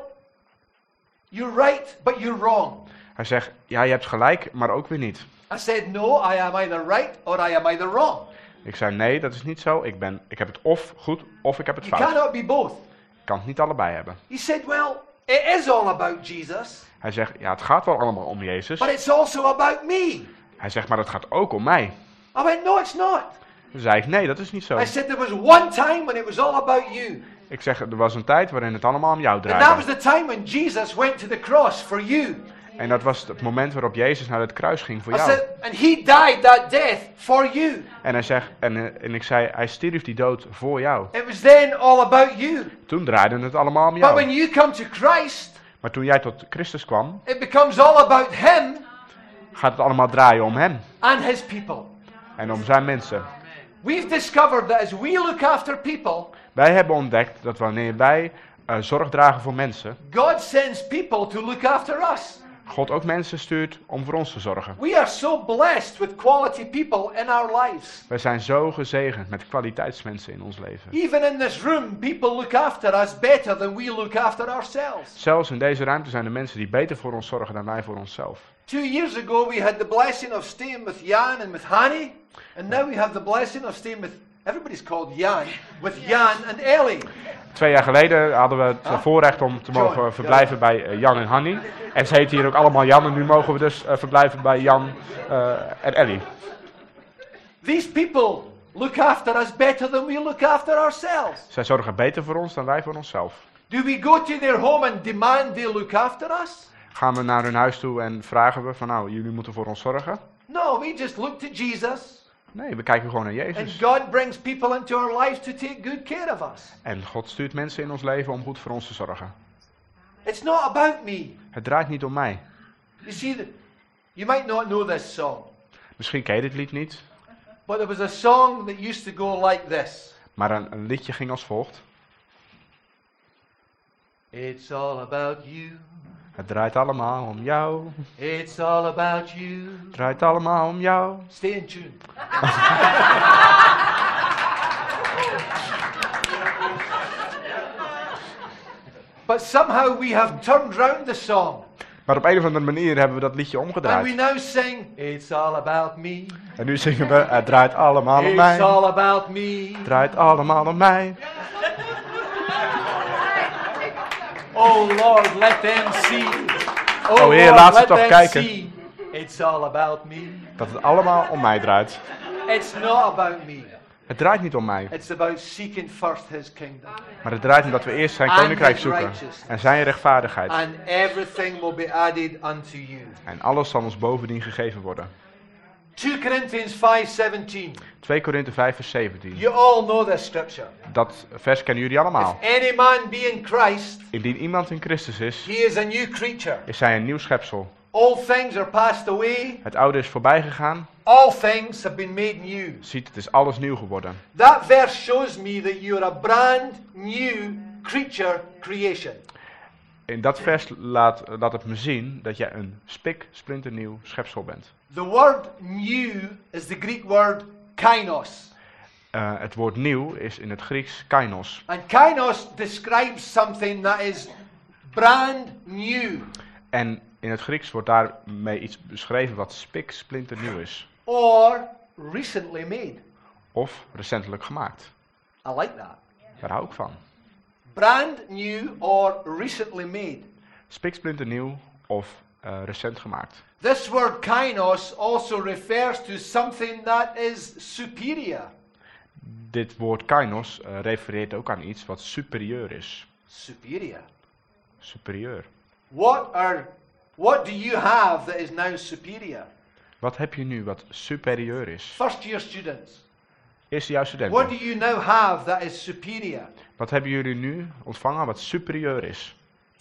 you're right, but you're wrong. Hij zegt, ja, je hebt gelijk, maar ook weer niet. I said, no, I am either right or I am either wrong. Ik zei, nee, dat is niet zo. Ik, ben, ik heb het of goed, of ik heb het You fout. cannot be both. Ik kan het niet allebei hebben. He said, well, it is all about Jesus, Hij zegt, ja, het gaat wel allemaal om Jezus. but it's also about me. Hij zegt, maar het gaat ook om mij. I went, no, it's not. Toen zei ik, nee, dat is niet zo. I said, there was one time when it was all about you. Ik zeg, er was een tijd waarin het allemaal om jou And that was draaide. the time when Jesus went to the cross for you. En dat was het moment waarop Jezus naar het kruis ging voor I jou. said, and he died that death for you. En, hij zegt, en, eh, en ik zei, hij stierf die dood voor jou. It was then all about you. Toen draaide het allemaal om But when jou. you come to Christ, Maar toen jij tot Christus kwam, it becomes all about him gaat het allemaal draaien om hem. and his people. En om zijn mensen. We've discovered that as we look after people, Wij hebben ontdekt dat wanneer wij uh, zorg dragen voor mensen, God sends people to look after us. God ook mensen stuurt om voor ons te zorgen. We are so blessed with quality people in our lives. Wij zijn zo gezegend met kwaliteitsmensen in ons leven. Even in this room, people look after us better than we look after ourselves. Zelfs in deze ruimte zijn er mensen die beter voor ons zorgen dan wij voor onszelf. Two years ago, we had the blessing of staying with Jan and with Hani, and now we have the blessing of staying with, everybody's called Jan, with Jan and Ellie. Twee jaar geleden hadden we het uh, voorrecht om te mogen Joy, verblijven ja. bij uh, Jan en Hanny. En ze heten hier ook allemaal Jan en nu mogen we dus uh, verblijven bij Jan uh, en Ellie. These people look after us better than we look after ourselves. Zij zorgen beter voor ons dan wij voor onszelf. Do we go to their home and demand they look after us? Gaan we naar hun huis toe en vragen we van nou, jullie moeten voor ons zorgen? No, we just look to Jesus. Nee, we kijken gewoon naar And Jezus. God brings people into our lives to take good care of us. En God stuurt mensen in ons leven om goed voor ons te zorgen. It's not about me. Het draait niet om mij. You see, the, you might not know this song, Misschien ken je dit lied niet, but there was a song that used to go like this. maar een, een liedje ging als volgt. It's all about you. Het draait allemaal om jou. It's all about you. Het draait allemaal om jou. Stay in tune. But somehow we have turned round the song. Maar op een of andere manier hebben we dat liedje And we omgedraaid. now sing, it's all about me. En nu zingen we, het draait allemaal om It's mij. all about me. Het draait allemaal om mij. Oh Lord, let them see. Oh, Heer, Lord, laat ze let toch them kijken. see. It's all about me. Dat het allemaal om mij draait. It's not about me. Het draait niet om mij. It's about seeking first his kingdom. Maar het draait om dat we eerst zijn And koninkrijk his zoeken. righteousness. En zijn rechtvaardigheid. And everything will be added unto you. En alles zal ons bovendien gegeven worden. two Corinthians five seventeen. twee Korinthe vijf vers zeventien. You all know this scripture. Dat vers kennen jullie allemaal. If any man be in Christ, Indien iemand in Christus is, he is a new creature. is hij een nieuw schepsel. All things are passed away. Het oude is voorbij gegaan. All things have been made new. Ziet, het is alles nieuw geworden. That verse shows me that you are a brand new creature creation. In dat vers laat, laat het me zien dat jij een spik splinternieuw schepsel bent. The word new is the Greek word kainos. Uh, het woord nieuw is in het Grieks kainos. And kainos describes something that is brand new En in het Grieks wordt daarmee iets beschreven wat spik splinternieuw is. or recently made. Of recentelijk gemaakt. I like that. Daar hou ik van. Brand new or recently made. Spik splinternieuw of uh, recent gemaakt. This word kainos also refers to something that is superior. Dit woord kainos uh, refereert ook aan iets wat superieur is. Superior. Superieur. What are what do you have that is now superior? Wat heb je nu wat superieur is? First year students. Eerstejaars What studenten. do you now have that is superior? Wat hebben jullie nu ontvangen wat superieur is?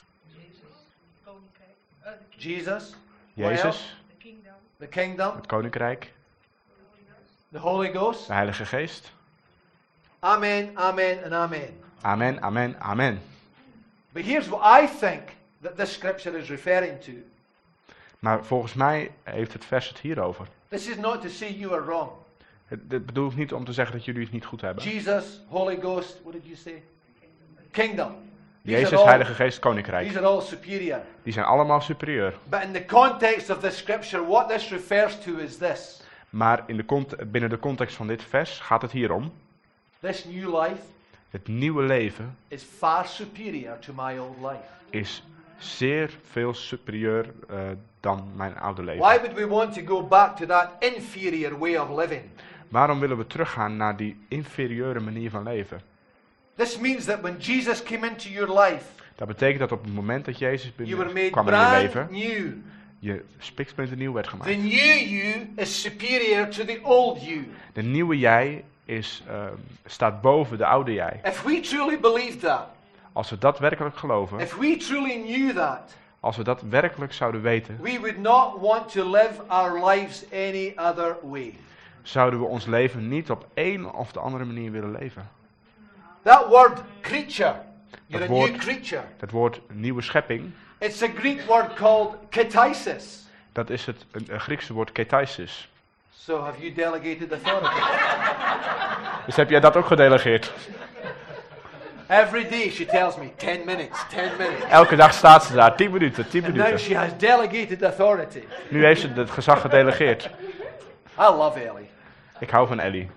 Jesus. What else? Jezus, The kingdom. het koninkrijk, The Holy Ghost. de Heilige Geest. Amen, amen, and amen. Amen, amen, amen. But here's what I think that this scripture is referring to. Maar volgens mij heeft het vers het hierover. This is not to say you are wrong. Het, dit bedoelt niet om te zeggen dat jullie het niet goed hebben. Jesus, Holy Ghost, what did you say? Kingdom. These Jezus, are all, Heilige Geest, koninkrijk. these are all superior. Die zijn allemaal superieur. But in the context of this scripture, what this refers to is this. Maar in de cont- binnen de context van dit vers gaat het hier om. This new life Het nieuwe leven is far superior to my old life. is zeer veel superieur uh, dan mijn oude leven. Why would we want to go back to that inferior way of living? Waarom willen we teruggaan naar die inferieure manier van leven? This means that when Jesus came into your life, Dat betekent dat op het moment dat Jezus you were binnen made kwam in je brand leven, new. je spiksplinternieuw werd The gemaakt. new you is superior to the old you. De nieuwe jij is, uh, staat boven de oude jij. If we truly believed that, Als we dat werkelijk geloven, if we truly knew that, als we dat werkelijk zouden weten, we would not want to live our lives any other way. zouden we ons leven niet op een of de andere manier willen leven. That word creature, you're Dat a woord- new creature. Het woord nieuwe schepping, It's a Greek word called katasis. dat is het een, een Griekse woord ketaisis. So have you delegated authority? Dus heb jij dat ook gedelegeerd? Every day she tells me, ten minutes, ten minutes. Elke dag staat ze daar, tien minuten, tien And now minuten. she has delegated authority. Nu heeft ze het gezag gedelegeerd. I love Ellie. Ik hou van Ellie.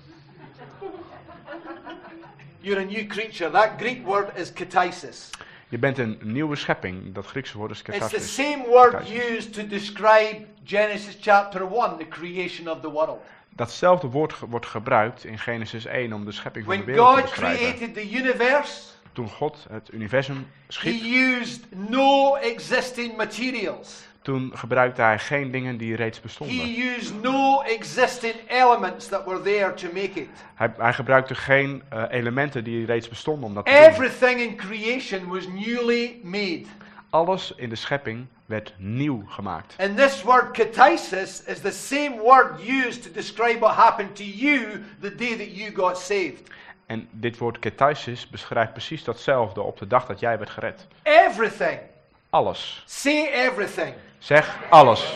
You're a new creature. That Greek word is katasis. Je bent een nieuwe schepping. Dat Griekse woord is It's the katasis. same word Katasis. used to describe Genesis chapter one, the creation of the world. Datzelfde woord ge- wordt gebruikt in Genesis één om de schepping van de When wereld te God beschrijven. created the universe, Toen God het universum He schiep, used no existing materials. Toen gebruikte hij geen dingen die reeds bestonden. He used no existing elements that were there to make it. Hij, hij gebruikte geen uh, elementen die reeds bestonden om dat te doen. Everything in creation was newly made. Alles in de schepping werd nieuw gemaakt. And this word katasis is the same word used to describe what happened to you the day that you got saved. En dit woord katasis beschrijft precies datzelfde op de dag dat jij werd gered. Everything. Alles. Say everything. Zeg alles.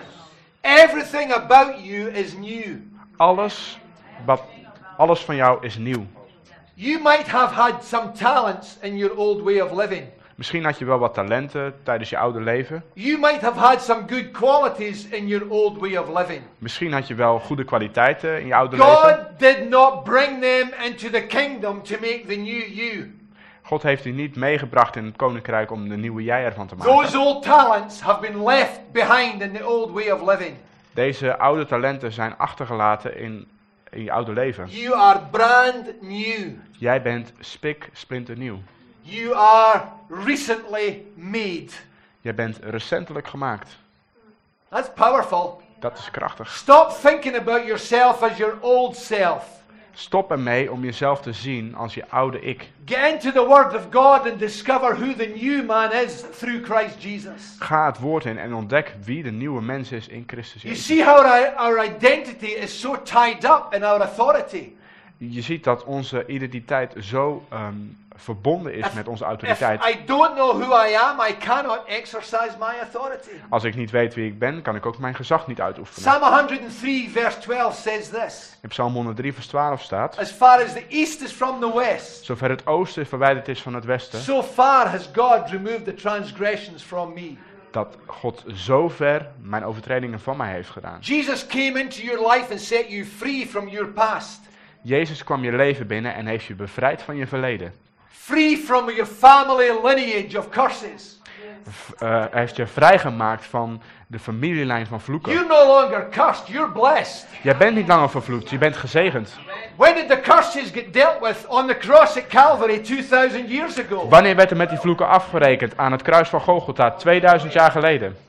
Everything about you is new. Alles, wat, alles van jou is nieuw. You might have had some talents in your old way of living. Misschien had je wel wat talenten tijdens je oude leven. You might have had some good qualities in your old way of living. Misschien had je wel goede kwaliteiten in je oude God leven. did not bring them into the kingdom to make the new you. God heeft u niet meegebracht in het koninkrijk om de nieuwe jij ervan te Those maken. old talents have been left behind in the old way of living. Deze oude talenten zijn achtergelaten in, in je oude leven. You are brand new. Jij bent spik splinternieuw. You are recently made. Jij bent recentelijk gemaakt. That's powerful. Dat is krachtig. Stop thinking about yourself as your old self. Stop ermee om jezelf te zien als je oude ik. Get into the Word of God and discover who the new man is through Christ Jesus. Ga het woord in en ontdek wie de nieuwe mens is in Christus You Jezus. see how our, our identity is so tied up in our authority. Je ziet dat onze identiteit zo um, verbonden is If- met onze If autoriteit. I don't know who I am, I cannot exercise my authority. Als ik niet weet wie ik ben, kan ik ook mijn gezag niet uitoefenen. Psalm one hundred three verse twelve says this. In Psalm honderddrie vers twaalf staat: As far as the east is from the west, zover het oosten verwijderd is van het westen, so far has God removed the transgressions from me. dat God zo ver mijn overtredingen van mij heeft gedaan. Jesus came into your life and set you free from your past. Jezus kwam je leven binnen en heeft je bevrijd van je verleden. Free from your family lineage of curses. V- uh, hij heeft je vrijgemaakt van de familielijn van vloeken. You're no longer cursed, you're blessed. Jij bent niet langer vervloekt, je bent gezegend. When did the curses get dealt with on the cross at Calvary two thousand years ago? Wanneer werd er met die vloeken afgerekend aan het kruis van Golgotha tweeduizend jaar geleden?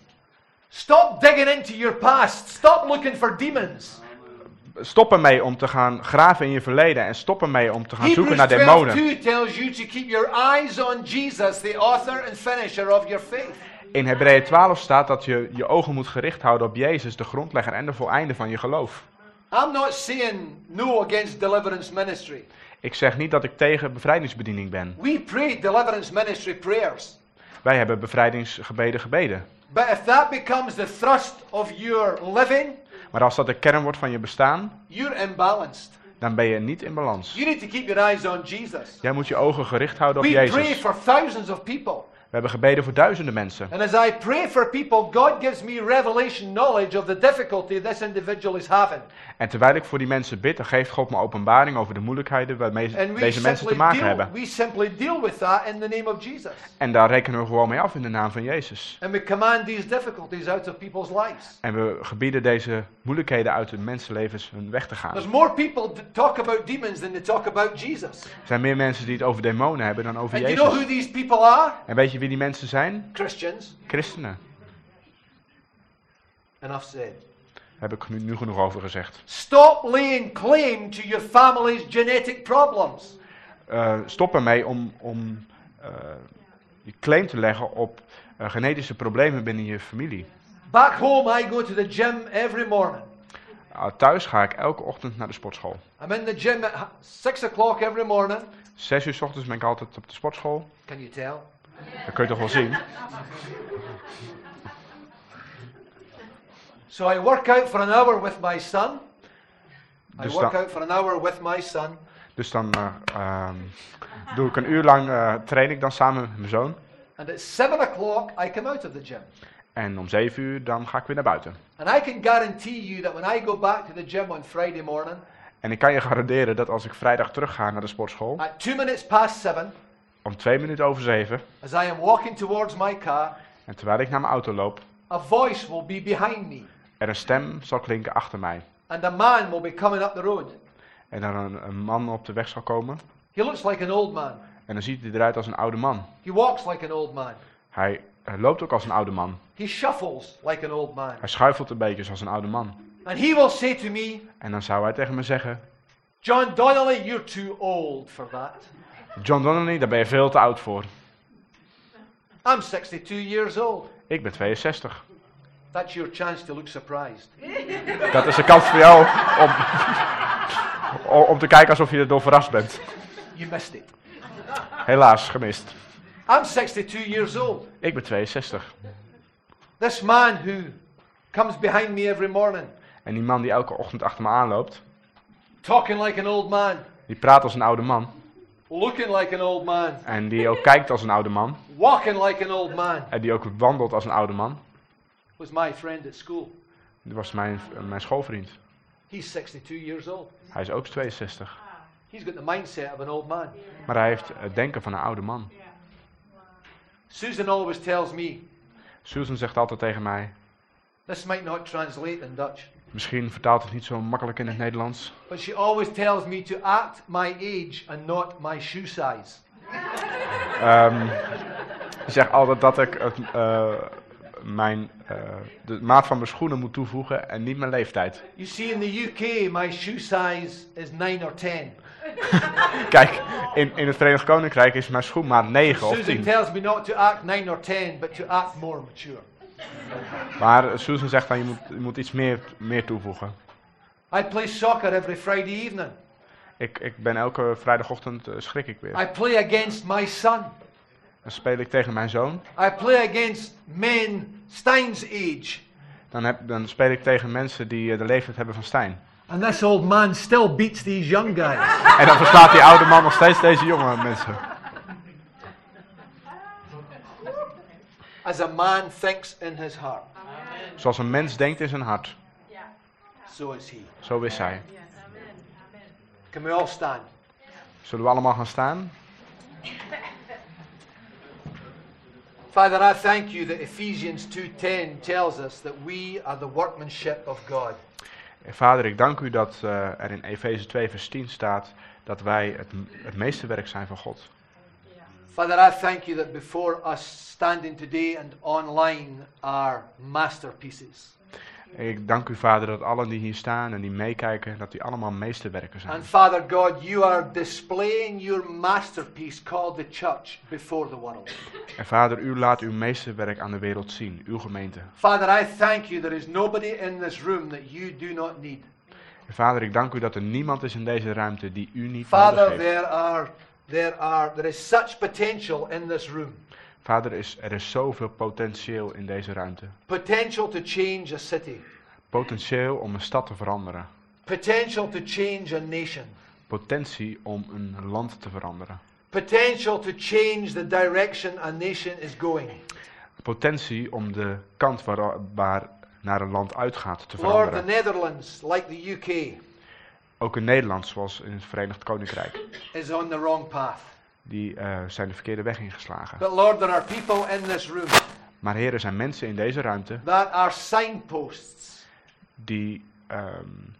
Stop digging into your past. Stop looking for demons. Stop ermee om te gaan graven in je verleden en stop ermee om te gaan zoeken Hebrews naar twelve demonen. two tells you to keep your eyes on Jesus, the author and finisher of your faith. In Hebreeën twaalf staat dat je je ogen moet gericht houden op Jezus, de grondlegger en de voleinder van je geloof. I'm not saying no against deliverance ministry. Ik zeg niet dat ik tegen bevrijdingsbediening ben. We pray deliverance ministry prayers. Wij hebben bevrijdingsgebeden gebeden. But if that becomes the thrust of your living, Maar als dat de kern wordt van je bestaan, you're imbalanced. dan ben je niet in balans. You need to keep your eyes on Jesus. Jij moet je ogen gericht houden op We pray Jezus. for thousands of people. We hebben gebeden voor duizenden mensen. And as I pray for people, God gives me revelation knowledge of the difficulty this individual is having. En terwijl ik voor die mensen bid, dan geeft God me openbaring over de moeilijkheden waarmee And we deze mensen te simply, maken deal, hebben. we simply deal with that in the name of Jesus. En daar rekenen we gewoon mee af in de naam van Jezus. And we command these difficulties out of people's lives. En we gebieden deze moeilijkheden uit de mensenlevens hun weg te gaan. There's more people that talk about demons than they talk about Jesus. Er zijn meer mensen die het over demonen hebben dan over And you know who Jezus. these people are? En weet je wie die mensen zijn? Christians. Christenen. Enough said. Daar heb ik nu, nu genoeg over gezegd. Stop laying claim to your family's genetic problems. Uh, stop ermee om, om uh, je claim te leggen op uh, genetische problemen binnen je familie. Back home, I go to the gym every morning. Uh, thuis ga ik elke ochtend naar de sportschool. I'm in the gym at ha- six o'clock every morning. Zes uur 's ochtends ben ik altijd op de sportschool. Can you tell? Dat kun je toch wel zien. So I work out for an hour with my son. I Dus work dan, out for an hour with my son. dus dan uh, um, doe ik een uur lang uh, train ik dan samen met mijn zoon. And at seven o'clock, I come out of the gym. En om zeven uur dan ga ik weer naar buiten. And I can guarantee you that when I go back to the gym on Friday morning, En ik kan je garanderen dat als ik vrijdag terug ga naar de sportschool, at two minutes past seven, om twee minuten over zeven, as I am walking towards my car, en terwijl ik naar mijn auto loop, a voice will be behind me. er een stem zal klinken achter mij. And a man will be coming up the road. En dan een, een man op de weg zal komen. He looks like an old man. En dan ziet hij eruit als een oude man. He walks like an old man. Hij uh, loopt ook als een oude man. He shuffles like an old man. Hij schuifelt een beetje zoals een oude man. And he will say to me, En dan zou hij tegen me zeggen, John Donnelly, you're too old for that. John Donnelly, daar ben je veel te oud voor. I'm sixty-two years old. Ik ben tweeënzestig. That's your chance to look surprised. Dat is een kans voor jou om, om, om te kijken alsof je erdoor verrast bent. You missed it. Helaas, gemist. I'm sixty-two years old. Ik ben tweeënzestig. This man who comes behind me every morning, En die man die elke ochtend achter me aanloopt, talking like an old man, die praat als een oude man. looking like an old man, En die ook kijkt als een oude man. walking like an old man, En die ook wandelt als een oude man. was my friend at school. Die was mijn, mijn schoolvriend. He's sixty-two years old. Hij is ook tweeënzestig. He's got the mindset of an old man. Maar hij heeft het denken van een oude man. Susan always tells me, Susan zegt altijd tegen mij, this might not translate in Dutch, misschien vertaalt het niet zo makkelijk in het Nederlands. but she always tells me to act my age and not my shoe size. Um, ze zegt altijd dat ik het, uh, mijn, uh, de maat van mijn schoenen moet toevoegen en niet mijn leeftijd. You see, in the U K, my shoe size is nine or ten. Kijk, in, in het Verenigd Koninkrijk is mijn schoenmaat negen of Susan tien. tells me not to act nine or ten, but to act more mature. Maar Susan zegt dan, je moet, je moet iets meer, meer toevoegen. I play soccer every Friday evening. Ik, ik ben elke vrijdagochtend uh, schrik ik weer. I play against my son. Dan speel ik tegen mijn zoon. I play against men Stein's age. Dan, heb, dan speel ik tegen mensen die uh, de leeftijd hebben van Stijn. And this old man still beats these young guys. En dan verslaat die oude man nog steeds deze jonge mensen. As a man thinks in his heart, Zoals een mens denkt in zijn hart, so is he. zo is hij. Can we all stand? Zullen we allemaal gaan staan? Father, I thank you that Ephesians two ten tells us that we are the workmanship of God. Vader, ik dank u dat uh, er in Efeze twee vers tien staat dat wij het, het meeste werk zijn van God. Father, I thank you that before us standing today and online are masterpieces. Ik dank u, Vader, dat allen die hier staan en die meekijken, dat die allemaal meesterwerken zijn. And Father God, you are displaying your masterpiece called the church before the world. En Vader, u laat uw meesterwerk aan de wereld zien, uw gemeente. Father, I thank you there is nobody in this room that you do not need. En Vader, ik dank u dat er niemand is in deze ruimte die u niet nodig Father, heeft. there are there are there is such potential in this room. Vader, is, er is zoveel potentieel in deze ruimte. Potential to change a city. Potentieel om een stad te veranderen. Potential to change a nation. Potentie om een land te veranderen. Potential to change the direction a nation is going. Potentie om de kant waar, waar naar een land uitgaat te Lord, veranderen. the Netherlands, like the U K, Ook in Nederland, zoals in het Verenigd Koninkrijk. is on the wrong path. Die uh, zijn de verkeerde weg ingeslagen. But Lord, there are people in this room Maar Heer, er zijn mensen in deze ruimte that are signposts. die um,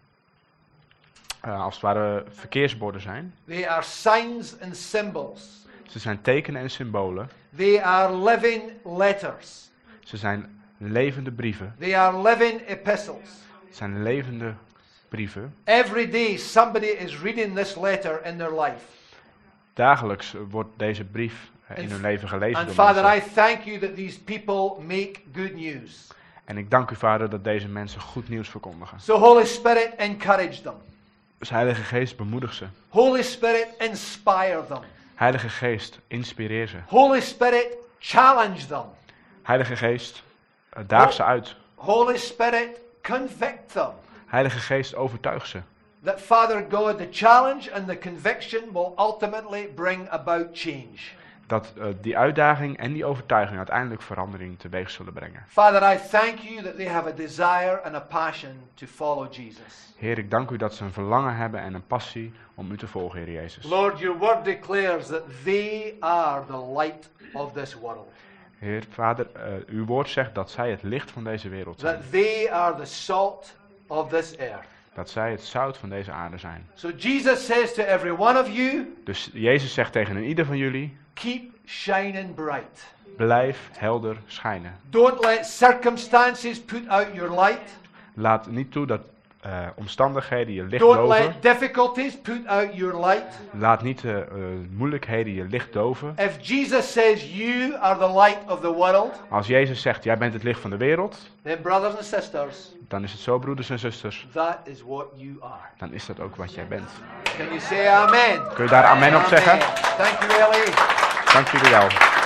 uh, als het ware verkeersborden zijn. They are signs and symbols. Ze zijn tekenen en symbolen. They are living letters. Ze zijn levende brieven. They are living epistles. Het zijn levende brieven. Every day somebody is reading this letter in their life. Dagelijks wordt deze brief uh, in And- hun leven gelezen And door Father, I mensen. thank you that these people make good news. En ik dank u, Vader, dat deze mensen goed nieuws verkondigen. So Holy Spirit, encourage them. Dus Heilige Geest, bemoedig ze. Holy Spirit, inspire them. Heilige Geest, inspireer ze. Holy Spirit, challenge them. Heilige Geest, uh, daag ze uit. Holy Spirit, convict them. Heilige Geest, overtuig ze. That Father God, the challenge and the conviction will ultimately bring about change. Dat uh, die uitdaging en die overtuiging uiteindelijk verandering teweeg zullen brengen. Father, I thank you that they have a desire and a passion to follow Jesus. Heer, ik dank u dat ze een verlangen hebben en een passie om u te volgen, Heer Jezus. Lord, your word declares that they are the light of this world. Heer, Vader, uh, uw woord zegt dat zij het licht van deze wereld zijn. That they are the salt of this earth. Dat zij het zout van deze aarde zijn. So Jesus says to every one of you, Dus Jezus zegt tegen een ieder van jullie, Keep shining bright. Blijf helder schijnen. Don't let circumstances put out your light. Laat niet toe dat uh, omstandigheden je licht Don't doven. let difficulties put out your light. Laat niet de uh, moeilijkheden je licht doven. If Jesus says you are the light of the world, Als Jezus zegt, jij bent het licht van de wereld, then brothers and sisters, dan is het zo, broeders en zusters, that is what you are. dan is dat ook wat jij bent. Can you say amen? Kun je daar amen op zeggen? Thank you, Ellie. Dank jullie wel.